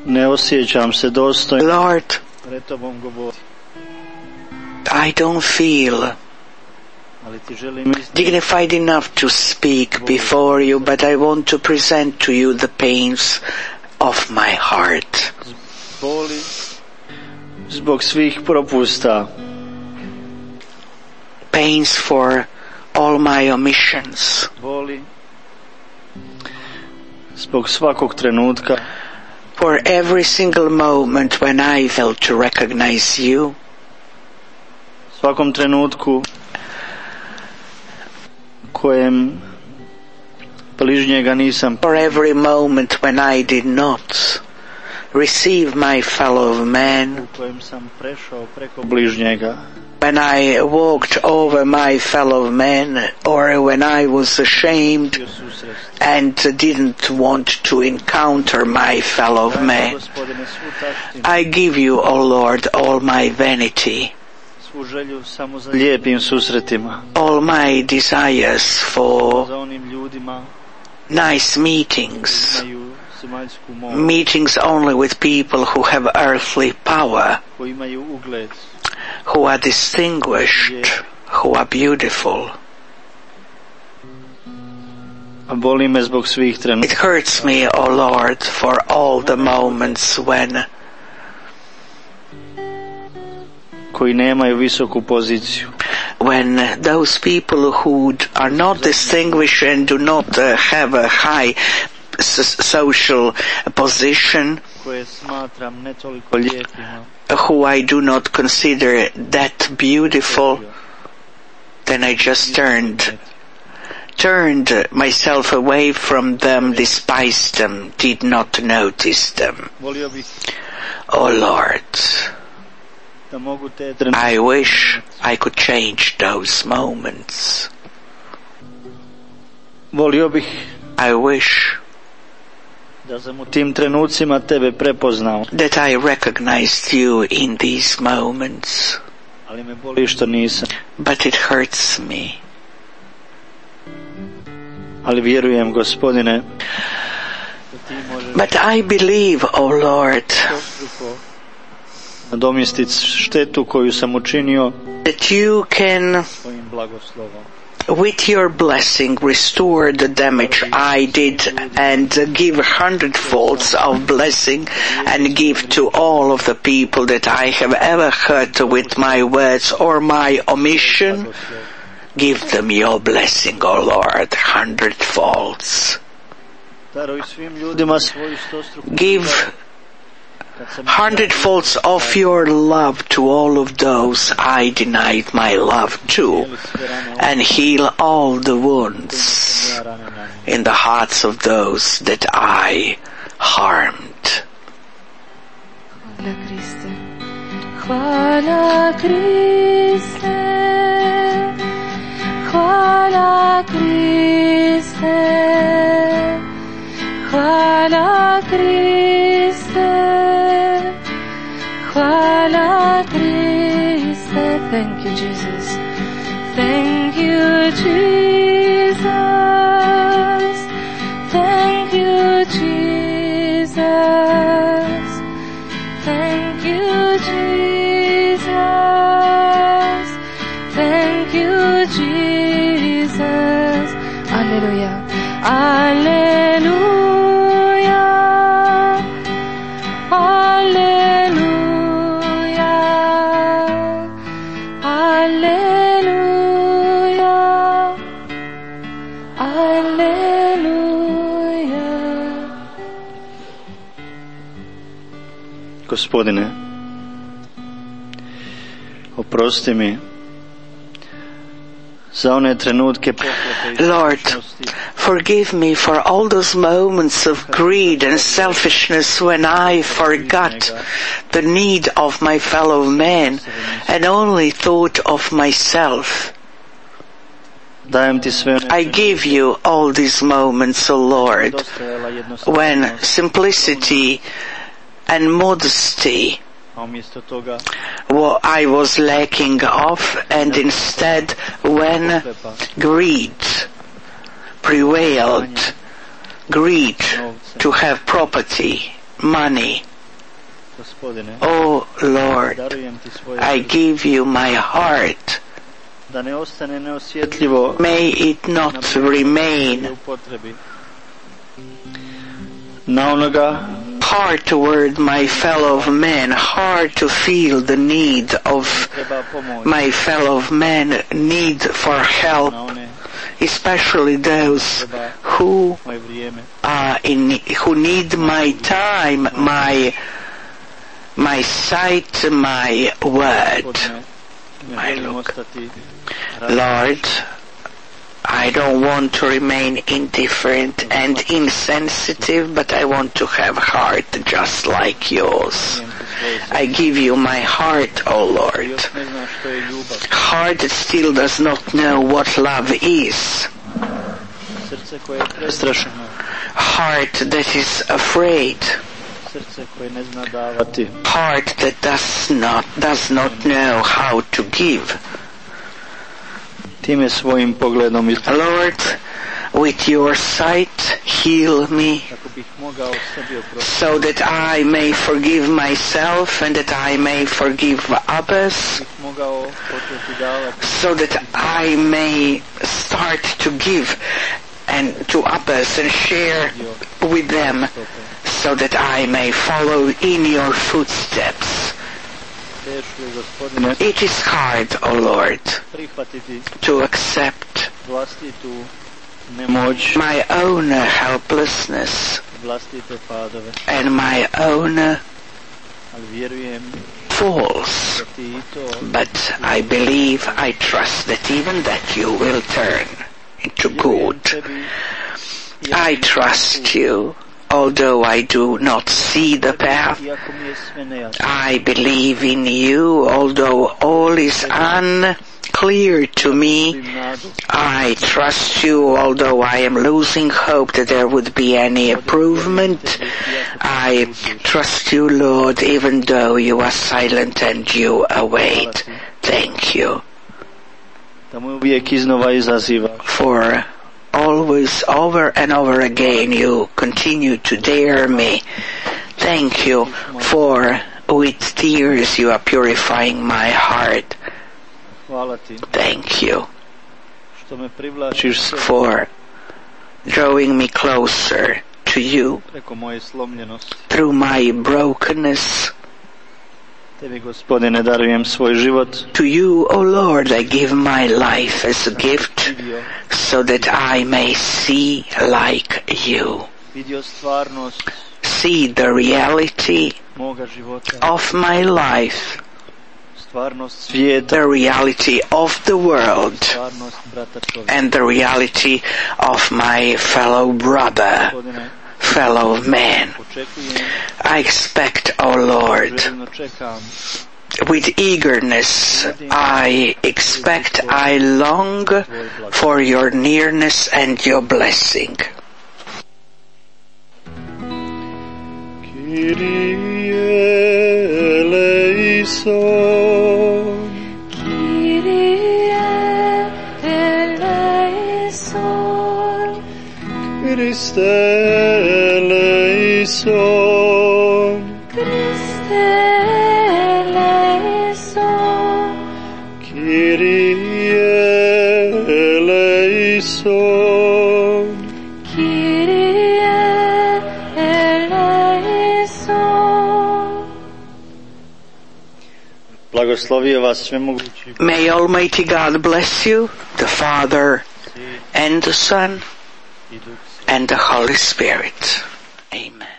Ne osjećam se dostojno Lord, pred tobom govoriti. I don't feel Ali ti želim dignified enough to speak before you, but I want to present to you the pains of my heart. boli zbog svih propusta. Pains for all my omissions. Boli zbog svakog trenutka For every single moment when I failed to recognize you. svakom trenutku kojem bližnjega nisam, For every moment when I did not receive my fellow man, u kojem sam prešao preko bližnjega, when I walked over my fellow man, or when I was ashamed bio susret. and didn't want to encounter my fellow man. Gospodine, svu taštinu, I give you, O Lord, all my vanity, svu želju samo za lijepim susretima, all my desires for za onim ljudima nice meetings, koji imaju zemaljsku moć, meetings only with people who have earthly power, koji imaju ugled, who are distinguished, who are beautiful. a boli me zbog svih It trenutka hurts me, O Lord, for all the moments koji nemaju visoku poziciju, when those people who are not distinguished and do not have a high social position, koje smatram ne toliko lijepima, who I do not consider that beautiful, then I just turned myself away from them, despised them, did not notice them. volio bih Oh Lord, da mogu te trenutke, I wish I could change those moments. volio bih I wish da sam u tim trenucima tebe prepoznao, that I recognized you in these moments, ali me boli što nisam. but it hurts me. Ali vjerujem, Gospodine, da ti možeš But I believe, O Lord, dvostruko nadomjestiti štetu koju sam učinio that you can, svojim blagoslovom. with your blessing, restore the damage I did and give 100-folds of blessing and give to all of the people that I have ever hurt with my words or my omission. Give them your blessing, O Lord, 100-folds. Daruj svim ljudima svoju stostruku Give kad sam 100-folds of your love to all of those I denied my love to, and heal all the wounds in the hearts of those that I harmed. Hvala Kriste, hvala Kriste, hvala Kriste, hvala Kriste. Thank you, Jesus. Thank you, Jesus. Thank you, Jesus. Thank you, Jesus. Thank you, Jesus. Alleluia. Alleluia. Alleluia. Alleluia. Alleluia. Gospodine, oprosti mi za one trenutke pohlepe i Lord, selfišnosti forgive me for all those moments of greed and selfishness when I forgot the need of my fellow man and only thought of myself. Dajem ti sve one I give you all these moments, O Lord, nedostajala jednostavno, when simplicity and modesty a umjesto toga I was lacking of, and instead when greed prevailed, greed to have property, money, Gospodine, Oh Lord, darujem ti svoje I give you my heart. da ne ostane neosjetljivo May it not remain upotrebi na onoga hard toward my fellow men, hard to feel the need of treba pomoć, my fellow men, need for help, na one especially those who moje vrijeme. are who need my time, my sight, my word. Gospodine, ne My želim look. ostati Lord, I don't want to remain indifferent and insensitive, but I want to have heart just like yours. I give you my heart, O Lord. još ne znaš što je ljubav, Heart that still does not know what love is. srce koje je prestrašeno, Heart that is afraid. srce koje ne zna davati. Heart that does not know how to give. Time svojim pogledom Lord, with your sight, heal me, kako bih mogao sebi oprostiti, so that I may forgive myself and that I may forgive others, bih mogao početi davati, so that I may start to give and to others and share with them, so that I may follow in your footsteps. teško je, Gospodine, It is hard, O Lord, prihvatiti to accept vlastitu nemoć, my own helplessness vlastite padove, and my own ali vjerujem falls. da ti i to But I believe, I trust that even that you will turn into good. I trust you, although I do not see the path. iako mi je sve nejasno, I believe in you, although all is unclear to me. nadu, I trust you, although I am losing hope that there would be any improvement. I trust you, Lord, even though you are silent and you await. Thank you da me uvijek iznova izaziva, for always, over and over again, you continue to dare me. Thank you for with tears you are purifying my heart. hvala ti Thank you što me privlačiš sve for drawing me closer to you preko moje slomljenosti. through my brokenness. Tebi, Gospodine, darujem svoj život, To you, O Lord, I give my life as a gift vidio, so that I may see like you. vidio stvarnost See the reality moga života, of my life, stvarnost svijeta, the reality of the world, stvarnost brata čovjeka. and the reality of my fellow brother, Gospodine, fellow man. očekujem, I expect, O Lord, željno čekam, with eagerness, I expect, I long for your nearness and your blessing. Kyrie eleison, Kyrie eleison, Christe eleison, Christe eleison, Kyrie eleison, Kyrie eleison. blagoslovio vas svemogući May Almighty God bless you, the Father and the Son i Duh and the Holy Spirit. Amen.